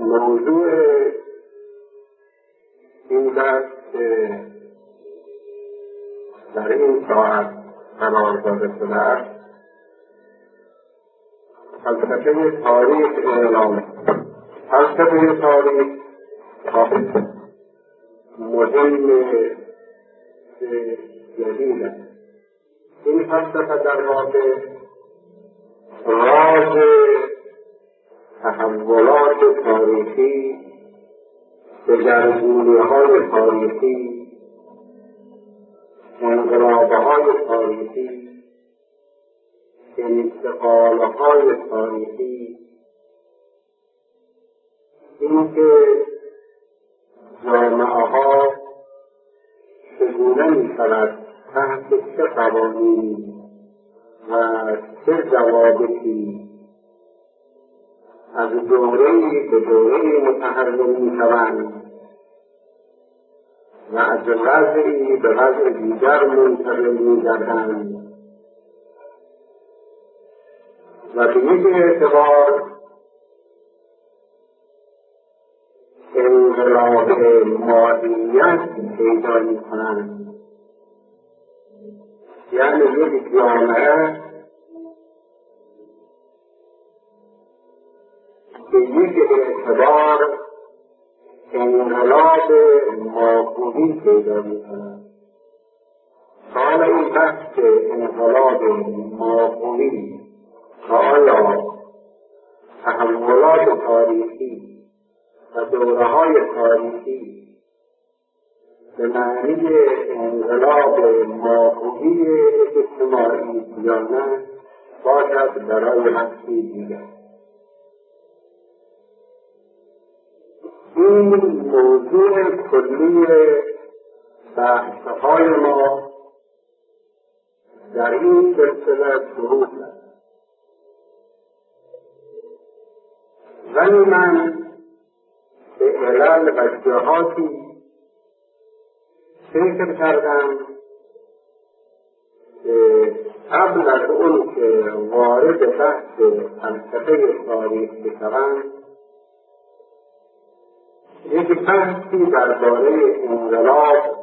موضوع این درس در این ساعت قرار داده شده است فلسفه تاریخ اعلام. فلسفه تاریخ مهم جدید است. این فلسفه در واقع راز تحولات تاریخی، دگرگونی‌های تاریخی، انقلاب‌های تاریخی، انتقال‌های تاریخی، اینکه جامعه‌ها چگونه می‌شود تحت چه قوانینی و چه ضوابطی از دوره‌ای به دوره‌ای متحول می‌شوند و از وضعی به وضع دیگر منتقل می‌گردند و به یک اعتبار انقلاب ماهیت پیدا می‌کنند. یعنی یک جامعه به یک اعتبار انقلاب ماهوی پیدا می‌کند. حالا این بحث انقلاب ماهوی آیا تحولات تاریخی و دوره‌های تاریخی به معنی انقلاب ماهوی اجتماعی یا نه باشد برای بحثی دیگر. این موضوع کلی بحث‌های ما در این سلسله شروع است. ولی من به علل و جهاتی فکر کردم که قبل از اون که وارد بحث فلسفه تاریخ بشوم یک بحثی درباره انقلاب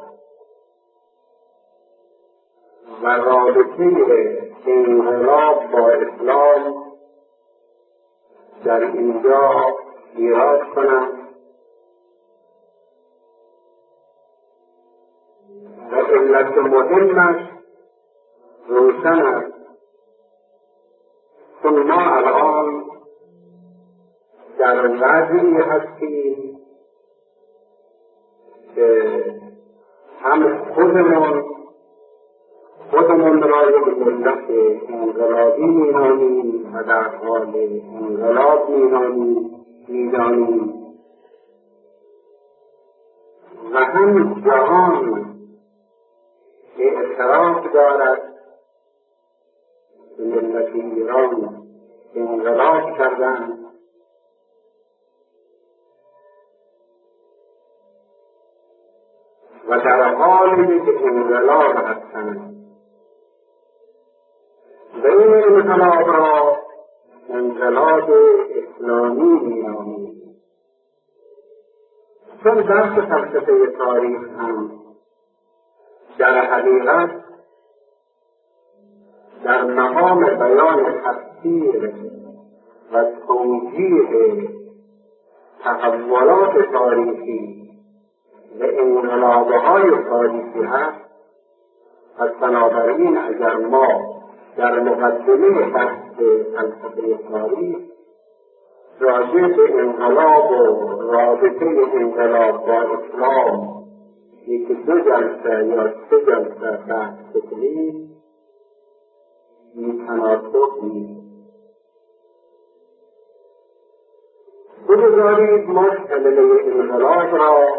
و رابطه انقلاب با اسلام در اینجا ایراد کنم و علت مهمش روشن است، چون ما الان در وضعی هستیم که هم خودمون را یک ملت انقلابی می‌دانیم و در حال انقلاب می‌دانیم و هم جهان اعتراف دارد که ملت ایران انقلاب کردند و در حال یک انقلاب هستند و این انقلاب را انقلاب اسلامی می‌نامیم. چون بحث فلسفه تاریخ هم در حقیقت در مقام بیان تفسیر و توجیه تحولات تاریخی و انقلاب‌های تاریخی هست، پس بنابراین اگر ما در مقدمه بحث فلسفه تاریخ راجع به انقلاب و رابطه انقلاب با اسلام یکی 2 جلسه یا 3 جلسه بحث بکنیم بی‌تناسب نیست. بگذارید ما کلمه انقلاب را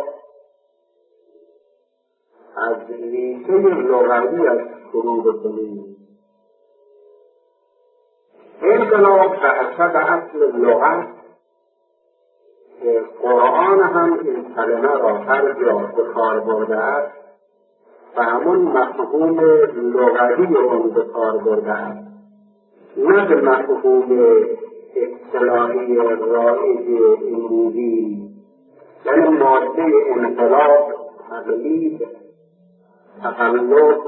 از ریشه لغویش شروع بکنیم. انقلاب به حسب اصل لغت که قرآن هم این کلمه را هر جا به کار برده است و همون مفهوم لغوی اون به کار برده است، نه به مفهوم اصطلاحی رایج امروزی ماده انقلاب، تقلید، تقلب،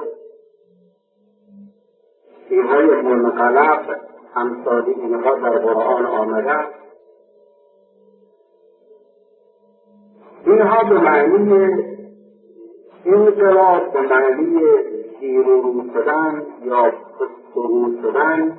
چیزهای منقلب امثال اینها در قرآن آمده. اینها به معنی انقلاب، به معنی زیر و رو شدن یا پشت و رو شدن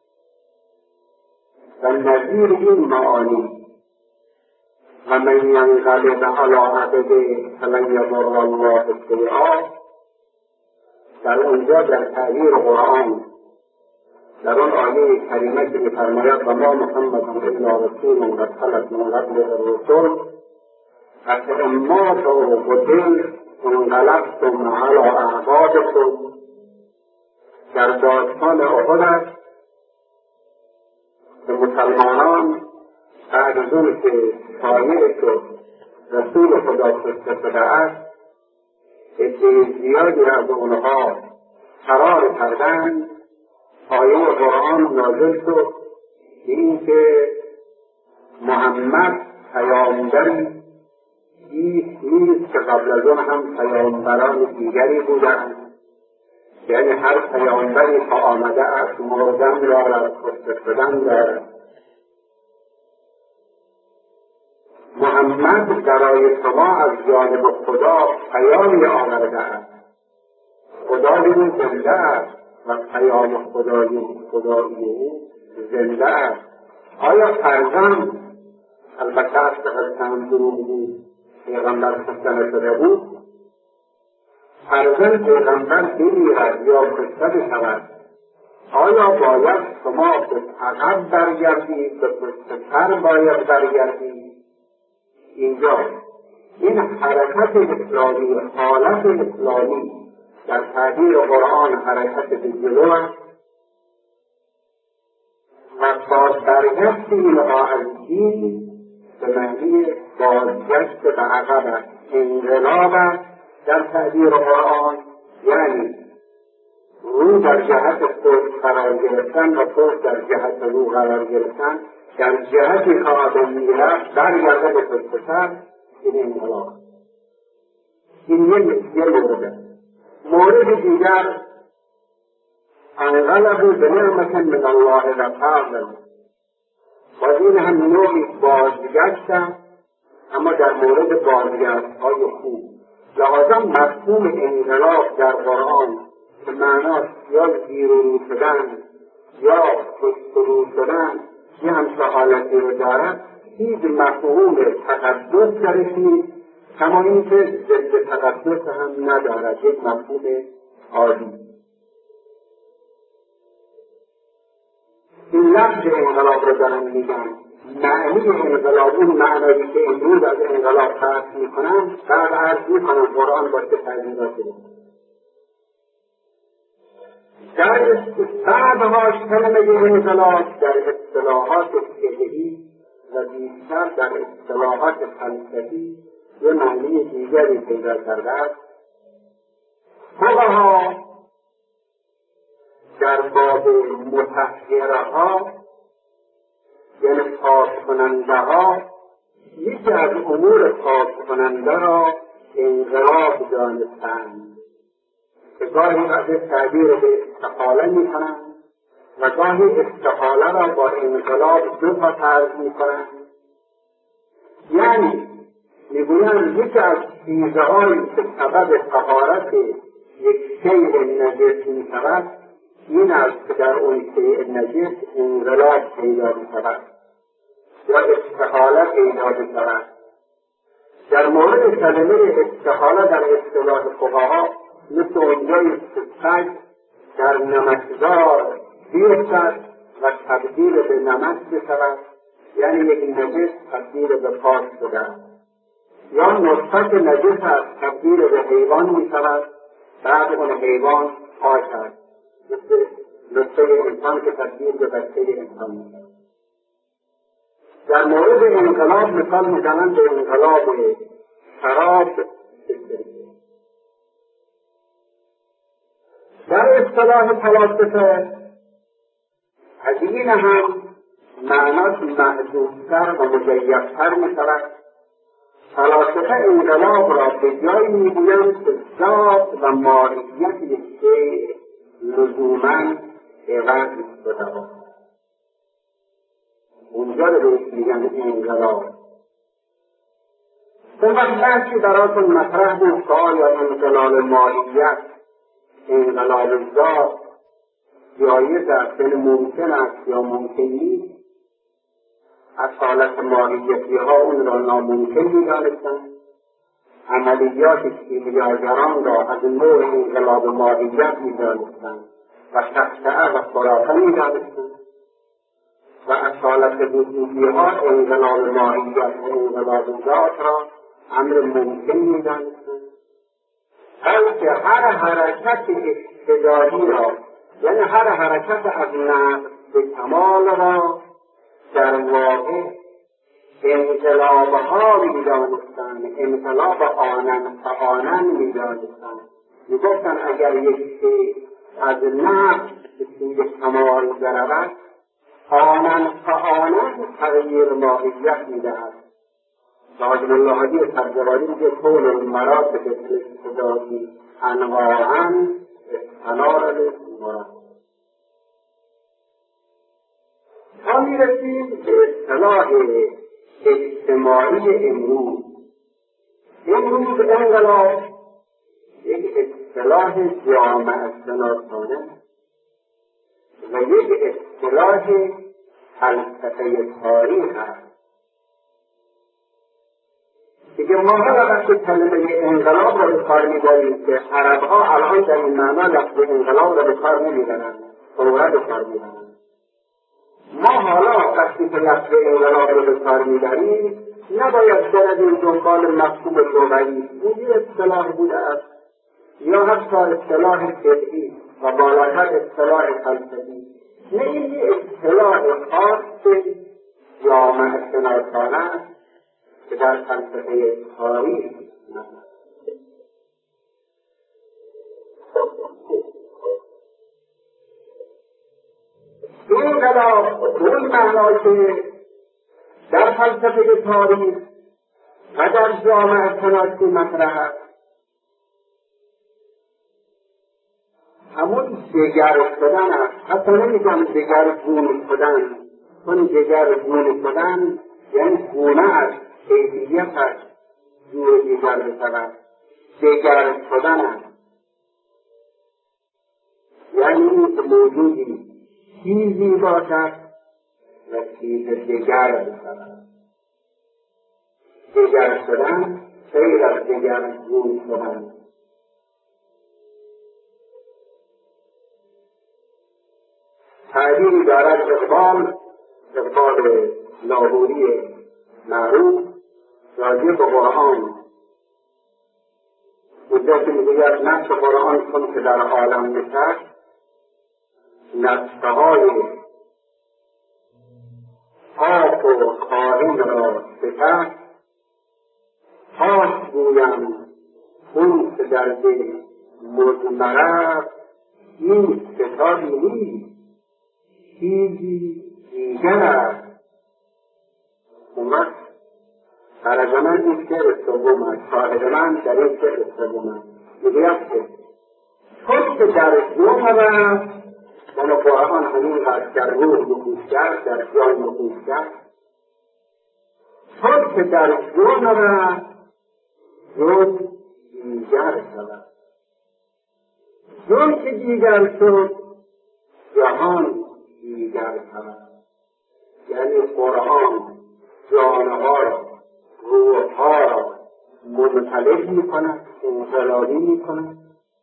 و نظیر این معانی و من ینقلب علی عقبیه فلن یضر الله شیئا، در اونجا در تعبیر قرآن در اون آیه کریمه که می‌فرماید و ما محمد الا رسول قد خلت من قبله الرسل افإن مات او قتل انقلبتم علی اعقابکم، در داستان احد است به مسلمانان بعد از اون که شایع شد رسول خدا کشته شده است، عده زیادی از اونها فرار کردند. آیه قرآن نازل شد که این که محمد پیامبری نیست که قبل از اون هم پیامبران دیگری بودند، یعنی هر پیامبری که آمده است مردن دارد، کشته شدن دارد. محمد برای شما از جانب خدا پیامی آورده است. خدای او زنده است و پیام خدایی او زنده است. آیا فرزند، البته از چند دروغ بود پیغمبر کشته نشده بود، فرزند پیغمبر بمیرد یا کشته بشود، آیا باید شما به عقب برگردید، به پشت‌سر باید برگردید؟ اینجا این حرکت اسلامی، حالت اسلامی در تعبیر قرآن حرکت به جلو است و برگشت اینها از دین به معنی بازگشت به عقب است. انقلاب است در تعبیر قرآن، یعنی رو در جهت پشت قرار گرفتن و پشت در جهت رو قرار گرفتن، در جهتی که آدم میرفت برگرده به پشت سر. این انقلاب. این یه مورد. مورد دیگر انقلبوا بنعمة من الله و فضل، و این هم نوعی بازگشت، اما در مورد بازگشت های خوب. لحاظا مفهوم انقلاب در قرآن که معناش یا زیر و رو شدن یا پشت و رو شدن یه همچه حالتی رو دارد، هیچ مفهوم تقدس درش نیست، کما این که ضد تقدس هم ندارد، یک مفهوم عادی. این لفظ انقلاب رو دارن میگن، معنی انقلاب، اون معنی که امروز از انقلاب فرض میکنن، بعد عرض میکنن قرآن با چه تعبیراتی رو. در بعدها کلمه انقلاب در اصطلاحات فقهی و بیشتر در اصطلاحات فلسفی یه معنی دیگری پیدا کرده است. فقها در باب مطهره ها یعنی پاک کننده ها، یکی از امور پاک کننده را انقلاب دانستند که گاهی از تعبیر به استحاله می کنند و گاهی استحاله را با انقلاب دو تا فرض می کنند. یعنی میگویند یکی از چیزهایی که سبب طهارت یک شیء نجس می شود این است که در اون شیء نجس انقلاب پیدا می شود یا استحاله پیدا می شود. در مورد کلمه استحاله در اصطلاح فقها مثل اونجایی که سگ در نمکزار بیفتد و تبدیل به نمک بشود، یعنی یک نجس تبدیل به پاک شده است، یا نطفه نجس است تبدیل به حیوان می شود، بعد اون حیوان پاک است، مثل نطفه انسان که تبدیل به بچه انسان می شود. در مورد انقلاب مثال میزنند به انقلاب شراب. در اصطلاح فلاسفه از این هم معناش محدودتر و مجیبتر می شود. فلاسفه انقلاب را به جایی میگویند که ذات و ماهیت یک شیء لزوما عوض شده باشد. اونجا رو بهش میگن انقلاب. اون وقت بحثی براتون مطرح بود که آیا انقلاب ماهیت، انقلاب ذات جایز است، یعنی ممکن است یا ممکن نیست؟ اصالت ماهیتی ها اون را ناممکن می‌دانستند. عملیات کیمیاگران را از نوع انقلاب ماهیت می‌دانستند و تقطعه و خرافه می‌دانستند و اصالت وجودی ها انقلاب ماهیت و انقلاب ذات را امر ممکن می‌دانستند. بلکه هر حرکت ابتدایی را، یعنی هر حرکت از نقص به کمال را در واقع انقلابها می‌دانستند، انقلاب آنن فآنن می‌دانستند. می‌گفتند اگر یک شیء از نقص به سوی کمال برود، آنن فآنن تغییر ماهیت می‌دهد. حاجم الله حدیث ترجمانی میگه کون المراتب الاقتضایی انواعاً استنار للمراد. تا میرسیم به اصطلاح اجتماعی امروز. امروز انقلاب یک اصطلاح جامعه شناسانه و یک اصطلاح فلسفه تاریخ است. دیگه ما وقتی کلمه انقلاب را به کار می‌بریم که عرب‌ها الان در این معنا لفظ انقلاب را به کار نمی‌برند، ثوره به کار می‌برند. ما حالا وقتی که لفظ انقلاب را به کار می‌بریم نباید برویم دنبال مفهوم لغوی، این اصطلاح بوده است یا حتی اصطلاح فقهی و بالاتر اصطلاح فلسفی. نه، این اصطلاح خاص جامعه شناسانه است که در فلسفه تاریخ انقلاب اون معنا که در فلسفه تاریخ و در جامعه شناسی مطرح است، همون دگر شدن است. حتی نمیگم دگرگون شدن، چون دگرگون شدن یعنی گونه است، کیفیت است، جور دیگر بشود. دگر شدن است یعنی که موجودی چیزی باشد و چیز دگر بشود. دگر شدن غیر از دگرگون شدن. تعبیری دارد اقبال لاهوری معروف راجع به قرآن. اونجا که میگوید نفس قرآن چون که در عالم نشست، نفسهای پاک و خائن را شکست، پاک گویم اون که در دل مضمرد، این کتابی نیست چیزی دیگر است. اون وقت برای من این شعر سوم است، صاحب من در این شعر سوم است. میگوید که چون که در روح است، من قرآن همینقدر در روح نفوذ کرد، در جان نفوذ کرد، چون که در روح است جون دیگر شود. جون که دیگر شد جهان دیگر شود. یعنی قرآن جانها را، روحها را منقلب میکند، انقلابی میکند.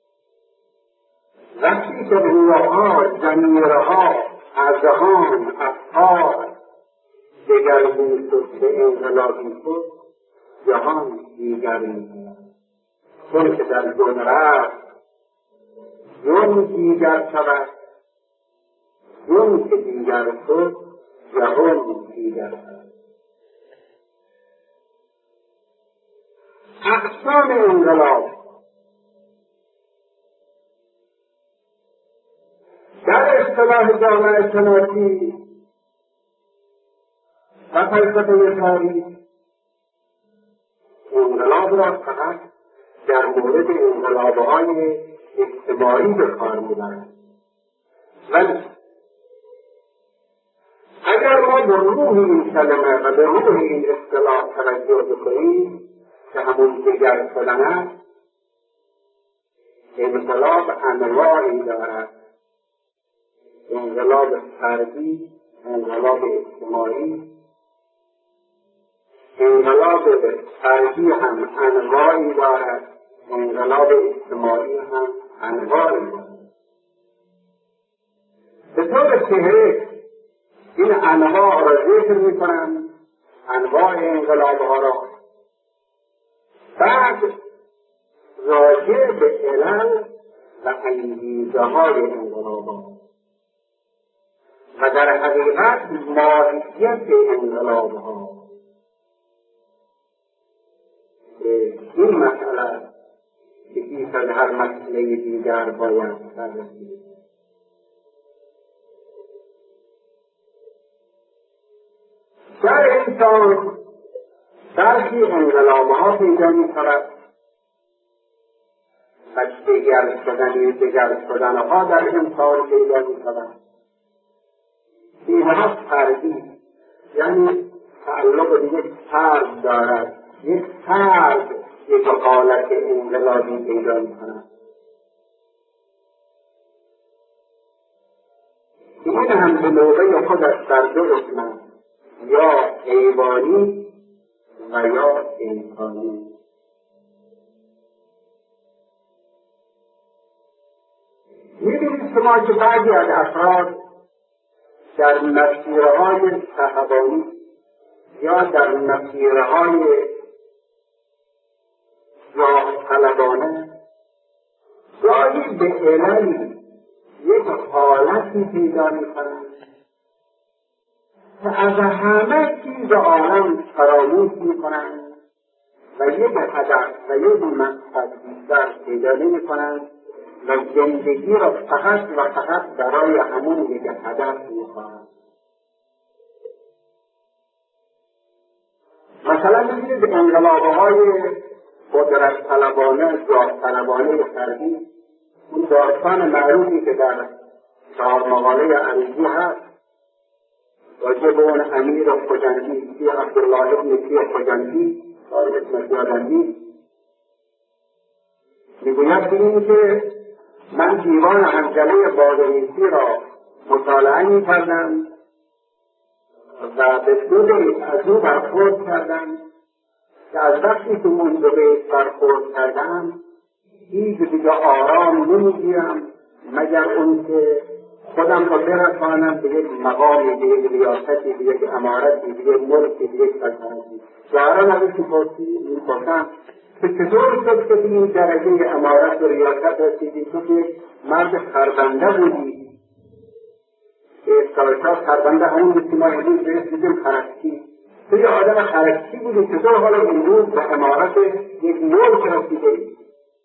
وقتی که روحها، ضمیرها، اذهان، افکار دگرگون شد به انقلابی شد، جهان دیگر میشود. چون که در جون رفت جون دیگر شود، جون که دیگر شد جهان دیگر شود. اقسام انقلاب در اصطلاح جامعه شناسی و فلسفه تاریخ انقلاب را فقط در مورد انقلاب‌های اجتماعی به کار می‌برند. ولی اگر ما به روح این کلمه و به روح این اصطلاح توجه بکنیم که همون دیگر شدن است، انقلاب انواعی دارد: انقلاب فردی، انقلاب اجتماعی. انقلاب فردی هم انواعی دارد، انقلاب اجتماعی هم انواعی دارد. به طور فهرست این انواع را ذکر می‌کنند، انواع انقلاب‌ها را. بعد راجع به علل و انگیزه‌های انقلاب‌ها و در حقیقت ماهیت انقلاب‌ها، این مسئله که بیش از هر مسئله دیگر باید بررسی بشه. در انسان برخی انقلاب‌ها پیدا می‌شود و دگر شدن‌ها در انسان پیدا می‌شود. اینها فردی، یعنی تعلق به یک فرد دارد. یک فرد یک حالت انقلابی پیدا می‌کند. این هم به موقع خودش در دو قسم است: یا حیوانی و یا انسانی. می‌بینید شما که بعضی از افراد در مسیرهای صحبانی یا در مسیرهای جاه طلبانه گاهی به عللی یک حالتی پیدا می‌کنند که از همه چیز عالم فراموش می‌کنند و یک هدف و یک مقصد بیشتر پیدا نمی‌کنند و زندگی را فقط و فقط برای همون یک هدف می‌خواهند. مثلا ببینید انقلاب‌های قدرت طلبانه، جاه طلبانه فردی، اون داستان معروفی که در 4 مقاله عروضی هست راجع به اون امیر خجندی، سی عبدالله ابن سی خجندی، صاحب اسمش یادم نیست، میگوید ببینید که من دیوان حنظله بادغیسی را مطالعه می‌کردم و به 2 بیت از او برخورد کردم که از وقتی که اون 2 بیت برخورد کردم هیچ دیگه آرام نمیگیرم مگر اون که خودم را برسانم به یک مقامی، به یک ریاستی، به یک امارتی، به یک ملکی، به یک سلطنتی. دارم از این میپرسم که چطور شد که به این درجه امارت و ریاست رسیدی؟ تو که مرد خربنده بودی، به اصطلاح خربنده همون که ما امروز بهش میگیم خرکچی. تو یه آدم خرکچی بودی، چطور حالا امروز به امارت یک ملک رسیدی؟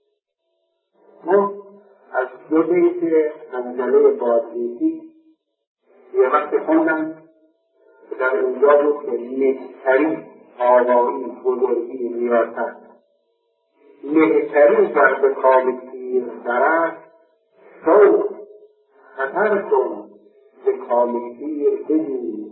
ما از 2 بیت حنظله بادغیسی یه وقت خوندم که در اونجا بود که مهتری، آوایی، بزرگی، ریاست، مهتری در به کام تیر درست، شو خطر کن به کام تیر بجوی.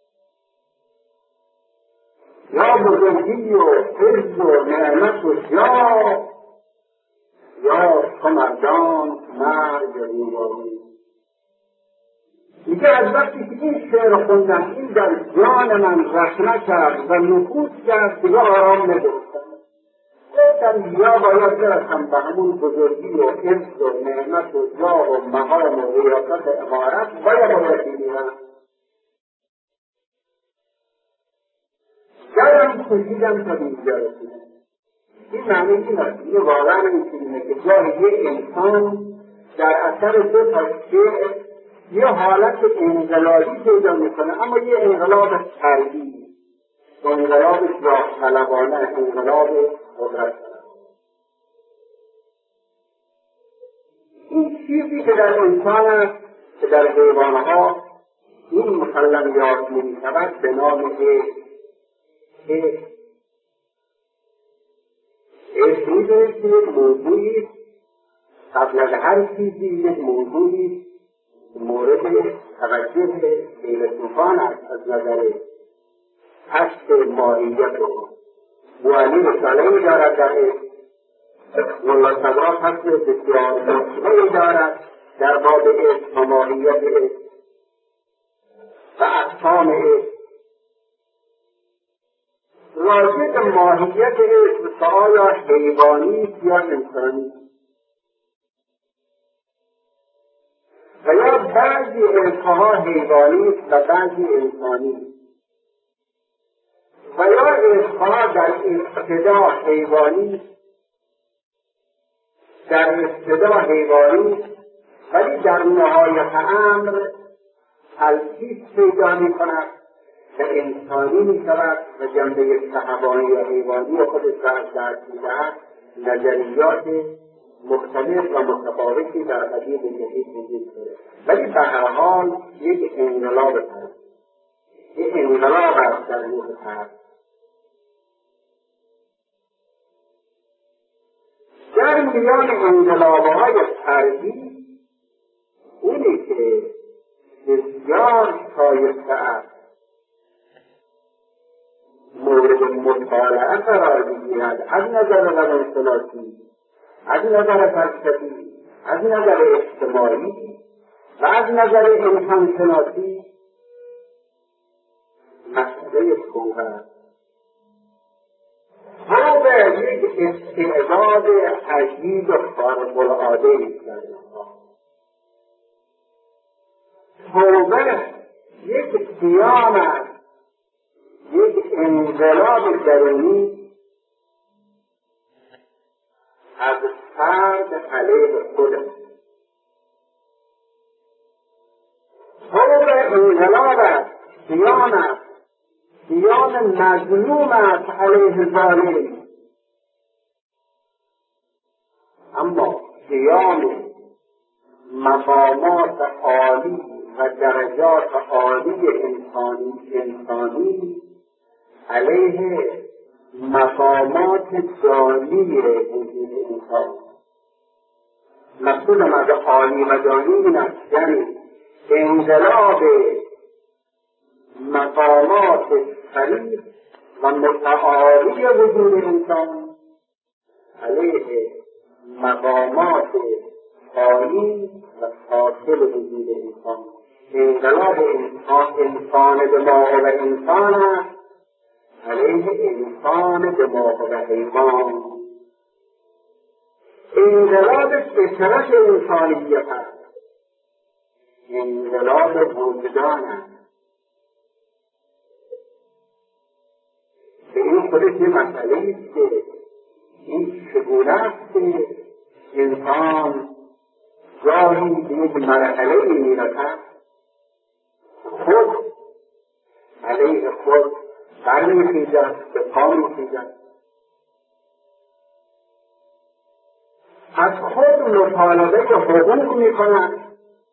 یا بزرگی و عز و نعمت و جاه، یا تو مردان مرگ روبایی. میگه از وقتی که این شعر خوندم این در جان من رخنه کرد و نفوذ کرد، دیگه آرام نگرفتم. گفتم یا باید برسم به همون بزرگی و عز و نعمت و جاه و مقام و ریاست امارت، باید بگیرم. درم کشیدم تا اینجا رسیدم. این معنی این است، این واقعا اینه که جای یک انسان در اثر 2 تا شعر یه حالت انقلابی پیدا میکنه، اما یه انقلاب فردی، انقلاب جاه طلبانه، انقلاب قدرت طلبانه. این چیزی که در انسان است که در حیوانها این مسلم یاد نمی‌شود به نام عشق. میگه که یک موضوعی قبل از هر چیزی یک موضوعی مورد توجه فیلسوفان است از نظر کشف ماهیت او. بوعلی رساله‌ای دارد در ملا صدرا کشف بسیار مهمی دارد در باب عشق و ماهیت عشق و اقسام عشق. راجع به ماهیت عشق آیا حیوانی یا انسانی و یا بعضی عشقها حیوانی و بعضی انسانی و یا عشقها در ابتدا حیوانی ولی در نهایت امر تلفیق پیدا می‌کند و انسانی می‌شود و جنبه صحبانی و حیوانی خودش را از دست می‌دهد. نظریات مختلف و متفاوتی در قدیم جدید وجود دارد، ولی به هر حال یک انقلاب است. یک انقلاب است در روح فرد. در میان انقلاب‌های فردی اونی که بسیار شایسته است مورد مطالعه قرار بگیرد از نظر روانشناسی، از نظر فلسفی، از نظر اجتماعی و از نظر انسانشناسی مسئله توبه است. توبه یک استعداد عجیب و خارق‌العاده است در انسان. توبه یک قیام است، یک انقلاب درونی از فرد علیه خود است. توبه انقلاب است، قیام است، قیام مظلوم است علیه ظالم. اما قیام مقامات عالی و درجات عالی انسانی علیه مقامات جانی وجود انسان. مقصود از عالی و جانی این است، یعنی انقلاب مقامات شریف و متعالی وجود انسان علیه مقامات عالی و فاصل وجود انسان. انقلاب انسان به ماهو و انسان است علیه انسان به ماهو و حیوان. انقلاب فطرت انسانیت است، انقلاب وجدان است. به این خودش یه مسئله است که این چگونه است که انسان گاهی به یک مرحله میرسد خود علیه خود برمیخیزد، به پا میخیزد، از خود مطالبه حقوق میکند،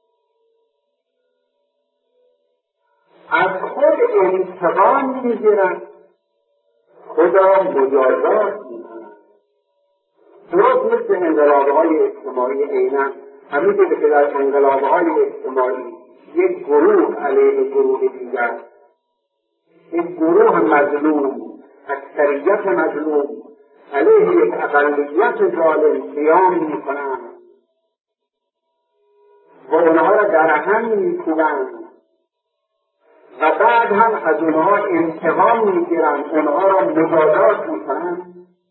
از خود انتقام میگیرد، خدا مجازات میکند. درست مثل انقلاب‌های اجتماعی عیناً همین که در انقلاب‌های اجتماعی یک گروه علیه گروه دیگر، یک گروه مظلوم، اکثریت مظلوم علیه یک اقلیت ظالم قیام میکنند و اونها را در هم میکوبند و بعد هم از اونها انتقام میگیرند، اونها را مجازات میکنند.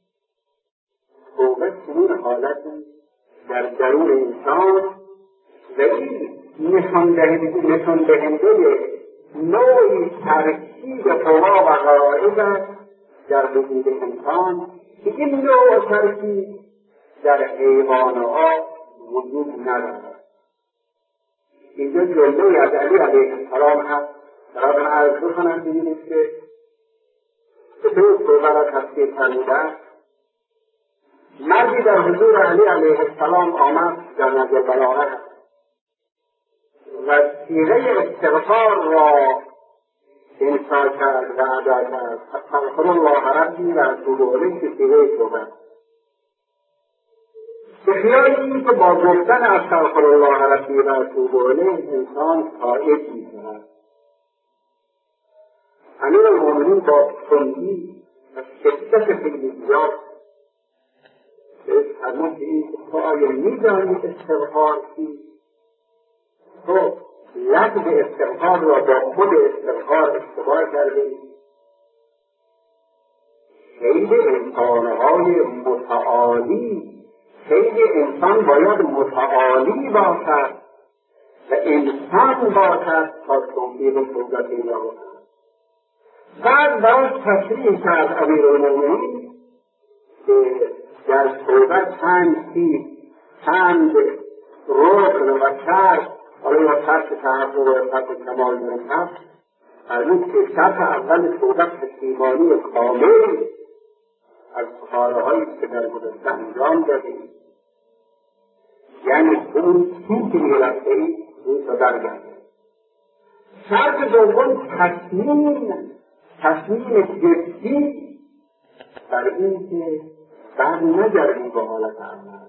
توبه چنین حالتی در درون انسان و این نشان دهنده نوعی ترکیب قوا و غرایز است در وجود انسان که این نوع ترکیب در حیوانات وجود ندارد. اینجا جمله از علی علیه السلام هست. برای من عرض بکنم ببینید که چطور توبه را تفسیر فرموده. مردی در حضور علی علیه السلام آمد در نزل بلاغه و صیغه استغفار را انشا کرد و ادا کرد. استغفر الله ربی و اتوب الیه که صیغه توبه. به خیال این که با گفتن استغفرالله ربی و اتوب الیه انسان تائب می‌شود. امیرالمؤمنین با تندی و شدت خیلی زیاد بهش فرمود که این تو آیا می‌دانی استغفار چیست؟ تو لفظ استغفار را با خود استغفار اشتباه کردی. خیلی انسانهای متعالی، خیلی انسان باید متعالی باشد و انسان باشد تا توفیق توبه پیدا کند. بعد براش تشریح کرد امیرالمؤمنین که در توبه چند رکن و شرط، حالا یا شرط تحقق و شرط کمال درست فرمود که شرط اول توبه پشیمانی کامل از کارهایی که در گذشته انجام دادیم، یعنی اون چیزی که میرفته این رو برگرده. شرط دوم تصمیم جدی بر این که بر نگردی به حالت اول.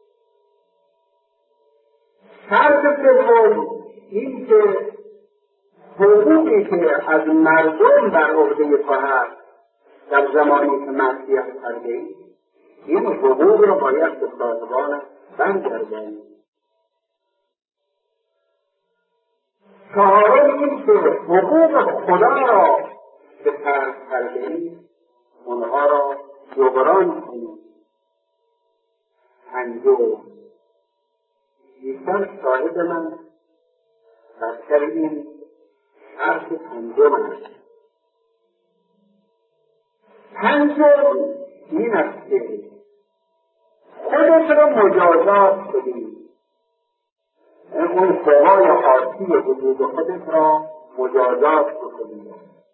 شرط سوم این که حقوقی که از مردم بر عهده تو هست در زمانی که معصیت کردی، این حقوق را باید به صاحبانش برگردانی. چهارم این که حقوق خدا را که ترک کردی اونها را جبران کنی. پنجم بیشتر شاهد من بدتر این حرف پنجم است. پنجم این است که خودت را مجازات کنی. اون قوای خاصی وجود خودت را مجازات بکنی،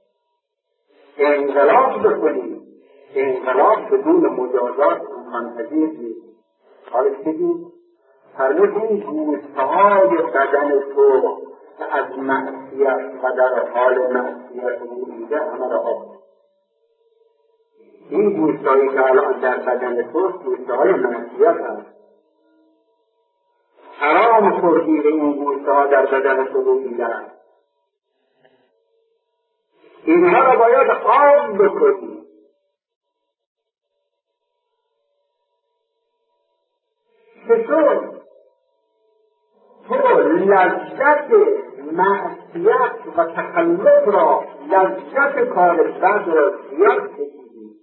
انقلاب بکنی. انقلاب بدون مجازات امکان پذیر نیست. حالا چیزی فرمود این گوشتهای بدن تو که از معصیت و در حال معصیت بوده همه را آب. این گوشتهایی که الان در بدن تو گوشتهای معصیت هست. حرام خوردی به این گوشتها در بدن تو بوده هست. اینها را باید آب بکنی. چطور تو لذت معصیت و تخلف را، لذت کار بد را زیاد کشیدی،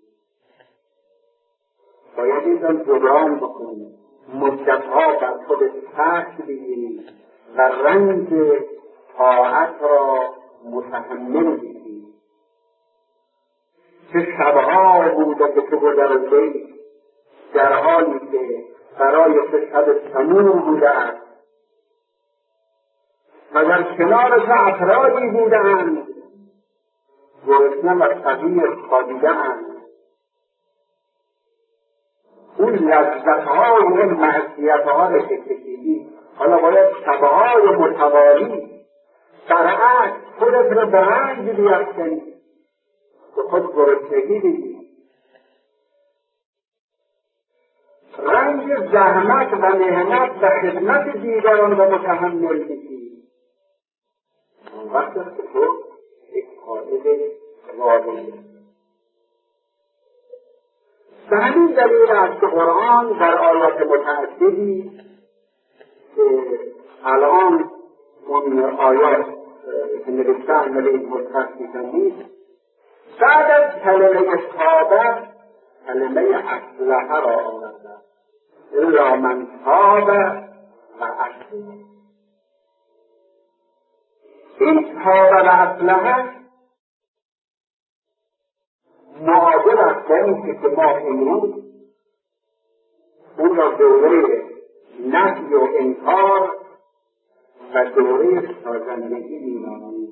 باید این را جبران بکنی، مدتها بر خودت ترک بگیری و رنج طاعت را متحمل بگیری. چه شبها بوده که تو گذرانده در حالی که برای چه شب تموم بوده است و در کنار تو افرادی بودند گرسنه و فقیر خوابیده‌اند. اون لذت‌ها و اون معصیت‌ها را که کشیدی، حالا باید شبهای متوالی برعکس خودت را به رنج بیفکنی، به خود گرسنگی بگی، رنج زحمت و محنت و خدمت دیگران را متحمل بشی. وقتی که تو یک قائد واقعی. به همین دلیل است که قرآن در آیات متعددی که الان اون آیات که نوشته عمله متخصص نیست، بعد از کلمه توبه کلمه اصلح را آورده. الا من تاب و اصلح. این توبه و اصلح معادل است با این که ما امروز اون را دوره نفی و انکار و دوره سازندگی می‌نامیم.